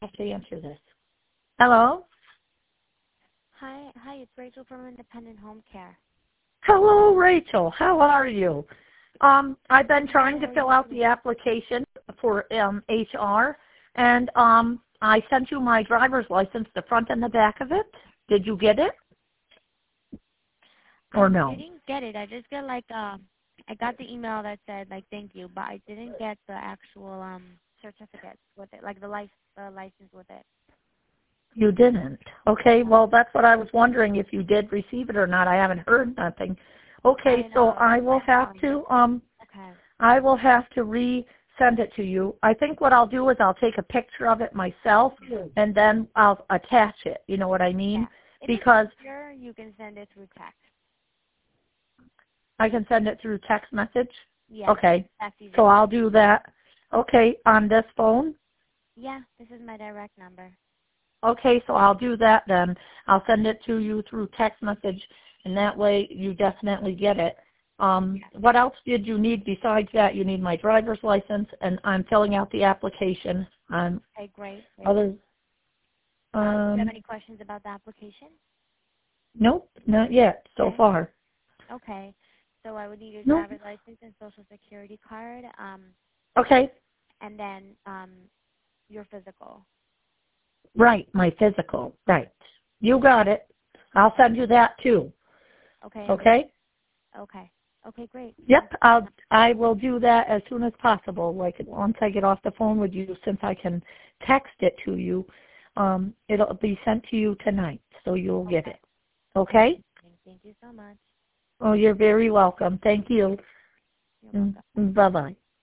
have to answer this. Hello? Hi, it's Rachel from Independent Home Care. Hello, Rachel. How are you? I've been trying to How are fill you out today? the application for HR, and I sent you my driver's license, the front and the back of it. Did you get it I or no? didn't get it. I just got I got the email that said thank you, but I didn't get the actual certificate with it, like the license with it. You didn't. Okay, No. well, that's what I was wondering if you did receive it or not. I haven't heard nothing. Okay, I so know. That's why I'm calling you. Okay. I will have to resend it to you. I think what I'll do is I'll take a picture of it myself and then I'll attach it. You know what I mean? Yeah. If it's Because easier, you can send it through text. I can send it through text message. Yeah. Okay, That's so easier. I'll do that. Okay, on this phone. Yeah, this is my direct number. Okay, so I'll do that then. I'll send it to you through text message, and that way you definitely get it. What else did you need besides that? You need my driver's license, and I'm filling out the application. Okay, great. Other, Do you have any questions about the application? nope, not yet so Okay. far. Okay. So I would need your Nope. driver's license and social security card, Okay, and then your physical. right, my physical, right. You got it. I'll send you that too. Okay, amazing. Okay? Okay. Okay, great. Thank Yep, you so much. I will do that as soon as possible. Like once I get off the phone with you, since I can text it to you, it'll be sent to you tonight, so you'll get Okay. it. Okay? Thank you so much. Oh, you're very welcome. Thank you. You're welcome. Bye bye.